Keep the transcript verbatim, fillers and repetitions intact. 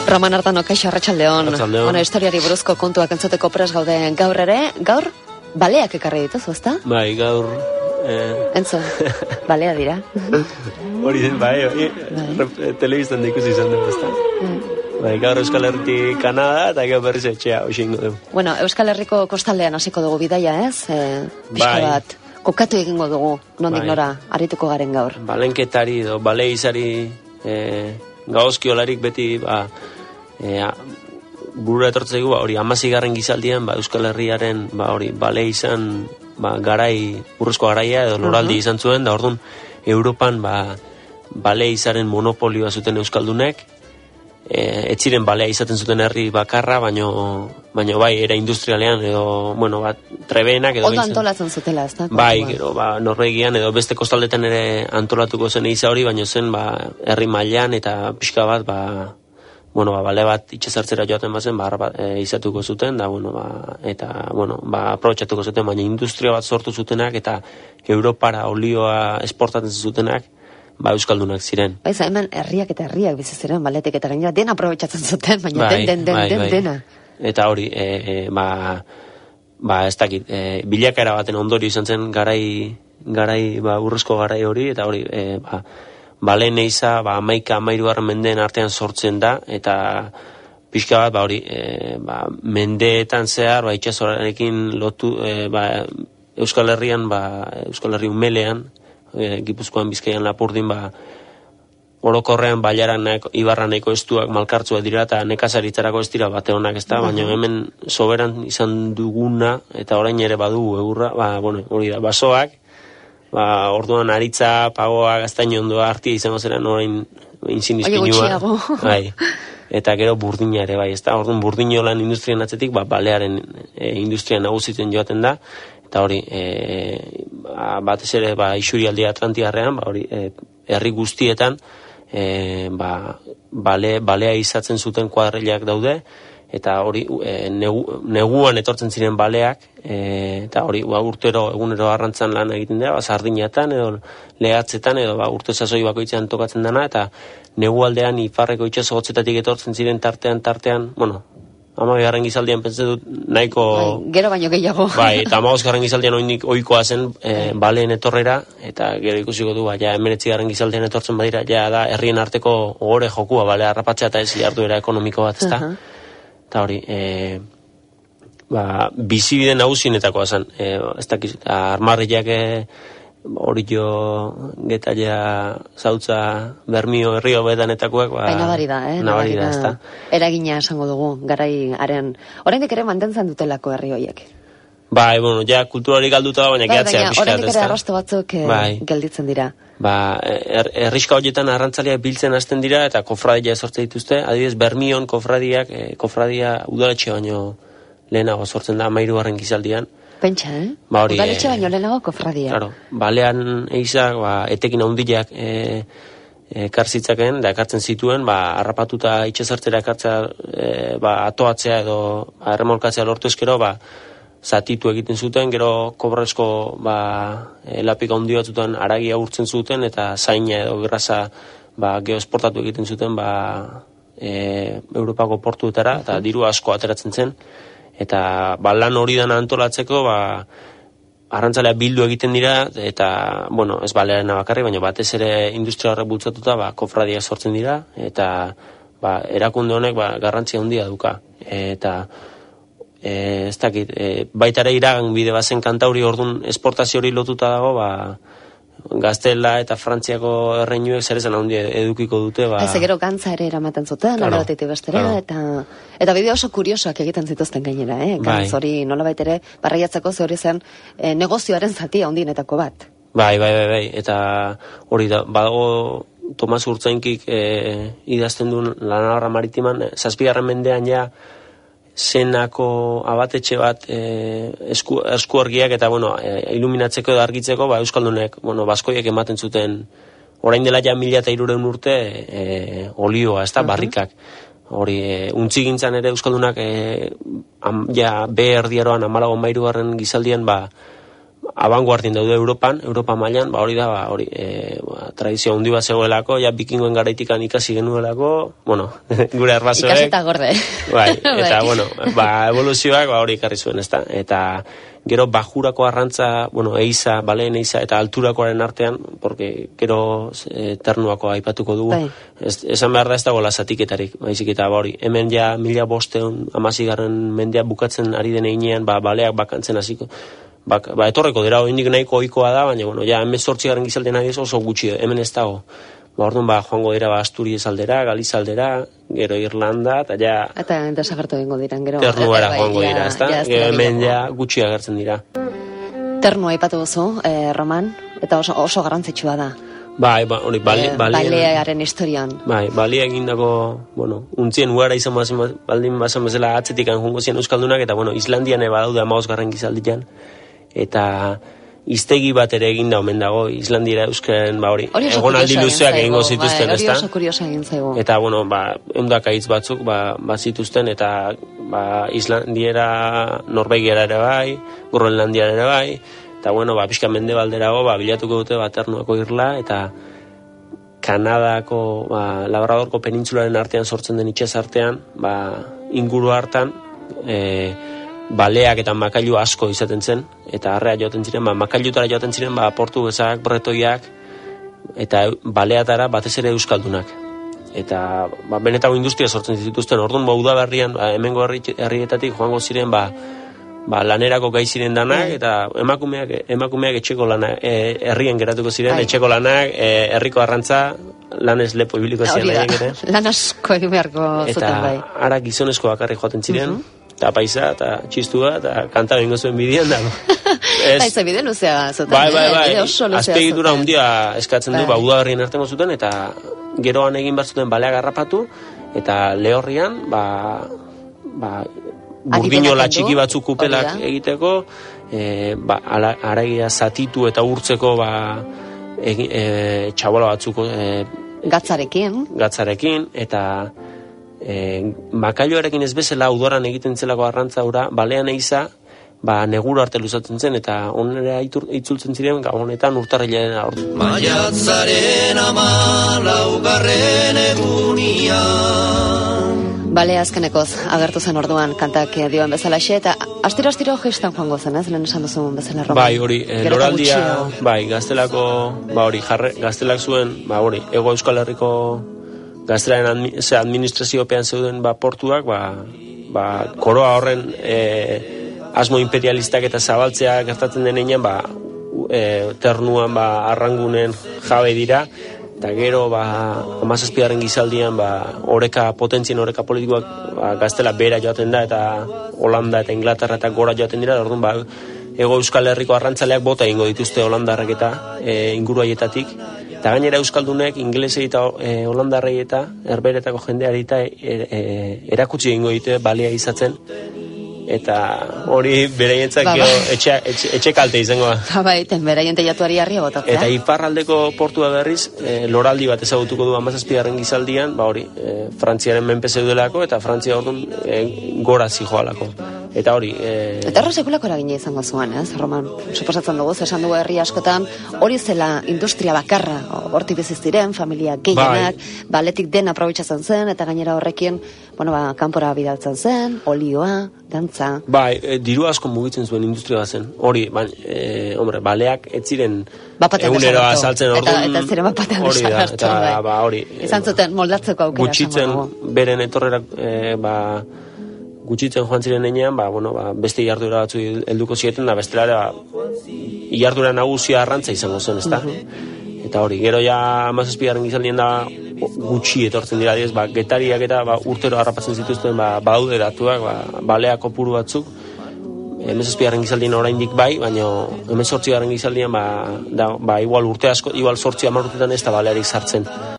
Roman Artano, kaixo, arratsaldeon. Bueno, historiari buruzko kontuak entzuteko pres gaude gaur ere. Gaur, baleak ekarri dituzu, ezta? Bai, gaur... Eh... Entzo, balea dira. Hori den, bai, bai. Telebiztan ikusi izan dugu, ezta? Bai, gaur Euskal Herritik Kanada, eta gaur berriz etxea, hoxingo dugu. Bueno, Euskal Herriko kostaldean hasiko dugu bidaia, ez? E, Pixka bai. bat, kokatu egingo dugu, nondik bai. nora, arituko garen gaur. Balenketari, edo, bale izari, eh, gaozkiolarik beti, ba, eh, burura etortzeko, ba, hori, amazigarren gizaldian, ba, Euskal Herriaren, ba, hori, bale izan, ba, garai, burruzko garaia, edo loraldi uh-huh. izan zuen, da orduan, Europan, ba, bale izaren monopolioa zuten Euskaldunek, ez ziren balea izaten zuten herri bakarra, baino, baino bai, era industrialean, edo, bueno, bat, trebenak, edo... Ondo antolatzen zutela, ez da? Bai, gero, ba, Norvegian, edo beste kostaldetan ere antolatuko zen eiza hori, baino zen, ba, herri mailan eta pixka bat, ba, bueno, ba, bale bat itxezartzera joaten bazen, ba, bat, e, izatuko zuten, da, bueno, ba, eta, bueno, ba, aprobetxatuko zuten, baina industria bat sortu zutenak, eta Europara olioa esportatzen zutenak, ba, Euskaldunak ziren. Baiza, hemen herriak eta herriak bizi ziren, baletek eta gainera dena aprobetxatzen zuten, baina bai, den, den, den, bai, den, bai. dena. Eta hori, e, e, ba, ba, ez dakit, e, bilakaera baten ondorio izan zen garai, garai, ba, urrezko garai hori, eta hori, e, ba, bale neiza, ba, amaika, amairugarren mendeen artean sortzen da, eta pixka bat, ba, hori, e, ba, mendeetan zehar, ba, itxasorarekin lotu, e, ba, Euskal Herrian, ba, Euskal Herri umelean, E, Gipuzkoan, Bizkaian, Lapurdin, ba, orokorrean bailaran nahiko, ibarra nahiko estuak malkartzua dira eta nekazaritzarako ez dira bate honak, ez da, baina hemen soberan izan duguna eta orain ere badugu egurra, ba, bueno, hori da, basoak, ba, orduan aritza, pagoa, gaztain ondoa, artia izango zeren orain inzin izpinua. Bai. Eta gero burdina ere, bai, ez da, orduan burdinolan industrian atzetik, ba, balearen e, industrian nagusitzen joaten da, eta hori, e, ba, batez ere, ba, Isurialde Atlantiarrean, ba, hori, e, herri guztietan, e, ba, bale, balea izatzen zuten kuadrilak daude, eta hori, e, negu, neguan etortzen ziren baleak, e, eta hori, ba, urtero, egunero arrantzan lan egiten dira, ba, sardinatan, edo lehatzetan, edo ba, urte sasoi bakoitzean tokatzen dana, eta negualdean iparreko itxaso gotzetatik etortzen ziren tartean, tartean, bueno, amabigarren gizaldian pentsa dut nahiko... Bai, gero baino gehiago. Bai, eta amabosgarren gizaldian oinik oikoa zen e, baleen etorrera, eta gero ikusiko du, ba, ja, emeretzigarren gizaldian etortzen badira, ja, da, herrien arteko ogore jokua, bale, harrapatzea eta ez jarduera ekonomiko bat, ezta? Uh-huh. Eta hori, e, ba, bizibide nagusienetakoa zen, e, ez dakiz, armarriak e, hori jo getailea zautza bermio herrio bedanetakoak, ba, bai, nabari da, eh? Nabari da, ezta? Eragina esango dugu, garai haren, oraindik ere mantentzen dutelako herri horiek. Bai, bueno, ja, kulturari galduta da, baina bai, gehatzea pixkat, oraindik ere arrasto batzuk eh, bai. gelditzen dira. Ba, er, erriska horietan arrantzaliak biltzen hasten dira, eta kofradia sortzen dituzte, adibidez, Bermion kofradiak, eh, kofradia udaletxe baino lehenago sortzen da, amairugarren gizaldian. Pentsa, eh? Ba, hori, udaletxe baino lehenago kofradia. Claro, balean eizak, ba, etekin handiak e, ekartzitzaken, da ekartzen zituen, ba, harrapatuta itxezartzera ekartzea, e, ba, atoatzea edo ba, erremolkatzea lortu eskero, ba, zatitu egiten zuten, gero kobrezko, ba, e, lapika handi batzutan aragia urtzen zuten, eta zaina edo grasa, ba, geoesportatu egiten zuten, ba, e, Europako portuetara, eta diru asko ateratzen zen, eta ba, lan hori dana antolatzeko, ba, arrantzalea bildu egiten dira, eta, bueno, ez balearen bakarri, baina batez ere industria horrek bultzatuta, ba, kofradia sortzen dira, eta ba, erakunde honek ba, garrantzia handia duka. Eta e, ez dakit, e, baita ere iragan bide bazen kantauri orduan esportazio hori lotuta dago, ba, Gaztela eta Frantziako erreinuek zer esan handi edukiko dute, ba... Ez, gero gantza ere eramaten zuten, claro, alde batetik bestera, claro. eta eta bide oso kuriosoak egiten zituzten gainera, eh? Gantz bai. Hori nolabait ere barraiatzeko ze hori zen e, negozioaren zatia handienetako bat. Bai, bai, bai, bai, eta hori da, badago Tomas Urtzainkik e, idazten duen Lanabarra Maritiman, zazpigarren mendean ja zenako abatetxe bat e, esku, esku argiak eta bueno, e, iluminatzeko edo argitzeko ba, Euskaldunek, bueno, baskoiek ematen zuten orain dela ja mila eta hirureun urte e, olioa, ez da, barrikak. Hori, e, untzi gintzan ere Euskaldunak e, am, ja be erdieroan amalago mairugarren gizaldian ba, abanguardin daude Europan, Europa mailan, ba hori da, ba hori, e, ba, tradizio handi bat zegoelako, ja bikingoen garaitikan ikasi genuelako, bueno, gure arbasoek. Ikaseta gorde. Bai, eta bueno, ba evoluzioak ba hori ekarri zuen, ezta? Eta gero bajurako arrantza, bueno, eiza, baleen eiza eta alturakoaren artean, porque gero e, ternuako aipatuko dugu. Bai. Ez, esan behar da ez dago zatiketarik, baizik eta ba hori. Hemen ja mila bosteun amazigarren mendea bukatzen ari den heinean, ba baleak bakantzen hasiko. Ba, ba etorreko dira, oraindik nahiko ohikoa da, baina bueno, ja hemezortzigarren gizaldean ari oso gutxi, hemen ez dago. Ba orduan ba joango dira ba Asturias aldera, Galiza aldera, gero Irlanda eta ja eta desagertu egingo diran gero. Ternuara joango dira, ezta? Hemen ja gutxi agertzen dira. Ternu aipatu duzu, eh, Roman, eta oso, oso garrantzitsua da. Bai, ba, hori, bale, eh, bale, balearen historian. Bai, balia egindako, bueno, untzien uara izan bazen, baldin bazen bezala atzetik anjungo zian euskaldunak, eta bueno, Islandian eba daude amagosgarren gizaldian, eta iztegi bat ere egin da omen dago Islandiera euskaren, ba hori, egonaldi luzeak egingo zituzten, bai, ezta? Hori oso kuriosa egin zaigu. Eta, bueno, ba, eundaka hitz batzuk, ba, ba zituzten, eta, ba, Islandiera, Norvegiara ere bai, Groenlandiara ere bai, eta, bueno, ba, pixka mendebalderago, ba, bilatuko dute, ba, Ternuako irla, eta Kanadako, ba, Labradorko penintsularen artean sortzen den itsas artean, ba, inguru hartan, e, baleak eta makailu asko izaten zen, eta harrea joaten ziren, ba, makailutara joaten ziren, ba, portugesak, bretoiak, eta baleatara batez ere euskaldunak. Eta ba, benetako industria sortzen zituzten, orduan ba, udaberrian, ba, hemengo herrietatik joango ziren, ba, ba, lanerako gai ziren danak, eta emakumeak, emakumeak etxeko lanak, e, herrien geratuko ziren, Ai. etxeko lanak, e, herriko arrantza, lanez lepo ibiliko ziren. Hori da, lan asko egin beharko zuten bai. Eta ara gizonezko bakarrik joaten ziren, uh-huh. eta paisa, eta txistua, eta kanta bengo zuen bidean dago. Eta bide luzea zuten. Bai, bai, bai, azpiegitura hundia eskatzen du, ba, udaberrien artengo zuten, eta geroan egin behar zuten balea garrapatu, eta lehorrian, ba, ba, burdinola txiki batzuk kupelak egiteko, e, ba, aragia zatitu eta urtzeko, ba, e, e, txabola batzuk e, gatzarekin, gatzarekin, eta e, makailoarekin ez bezala udoran egiten zelako arrantza ura, balean eiza, ba, neguru arte luzatzen zen, eta onera itzultzen ziren, gabonetan urtarrilaren aurtu. Maiatzaren ama laugarren egunian. Bale, azkenekoz, agertu zen orduan kantak dioen bezalaxe, eta astiro-astiro gestan joango zen, ez? Lehen esan duzun bezala, Roman. Bai, hori, e, loraldia, bai, gaztelako, ba hori, jarre, gaztelak zuen, ba hori, Ego Euskal Herriko gaztelaren admi, administraziopean zeuden, ba, portuak, ba, ba, koroa horren, e, asmo imperialistak eta zabaltzea gertatzen denean, ba, e, ternuan, ba, arrangunen jabe dira, eta gero, ba, hamazazpigarren gizaldian, ba, oreka, potentzien oreka politikoak, ba, gaztela bera joaten da, eta Holanda eta Inglaterra eta gora joaten dira, orduan, ba, Ego Euskal Herriko arrantzaleak bota ingo dituzte Holandarrak eta e, inguru haietatik, eta gainera euskaldunek ingelesei eta e, Holandarrei eta herberetako jendeari eta e, e, erakutsi ingo dite balia izatzen, eta hori beraientzak ba, ba. etxe, etxe, etxe kalte izango da. Ba, bai, ten beraien teiatuari harria botatzea. Eta iparraldeko portua berriz, e, loraldi bat ezagutuko du hamazazpigarren gizaldian, ba hori, e, Frantziaren menpe zeudelako, eta Frantzia orduan e, gora zijoalako. Eta hori... E... Eta horre sekulako eragina izango zuen, ez, Roman? Suposatzen dugu, esan dugu herri askotan, hori zela industria bakarra, hortik biziz diren, familia gehienak, bai. Baletik den aprobetxatzen zen, eta gainera horrekin, bueno, ba, kanpora bidaltzen zen, olioa, dantza. Bai, e, diru asko mugitzen zuen industria bat zen. Hori, ba, e, hombre, baleak ez ziren egunero azaltzen orduan. Eta, eta ziren bapatean desagertu. Eta, bai. ba, hori. Izan zuten moldatzeko aukera. Gutxitzen, beren etorrerak, e, ba... gutxitzen joan ziren enean, ba, bueno, ba, beste iardura batzu helduko zieten, da bestelare, ba, iardura nagusia arrantza izango zen, ezta? Uh-huh. Eta hori, gero ja hamazazpigarren gizaldien da gutxi etortzen dira, diez, ba, getariak eta ba, urtero harrapatzen zituzten, ba, baude datuak, ba, balea kopuru batzuk, hamazazpigarren gizaldien oraindik bai, baina hemezortzigarren gizaldian, ba, da, ba, igual urte asko, igual sortzi hamar urtetan ez da balearik sartzen.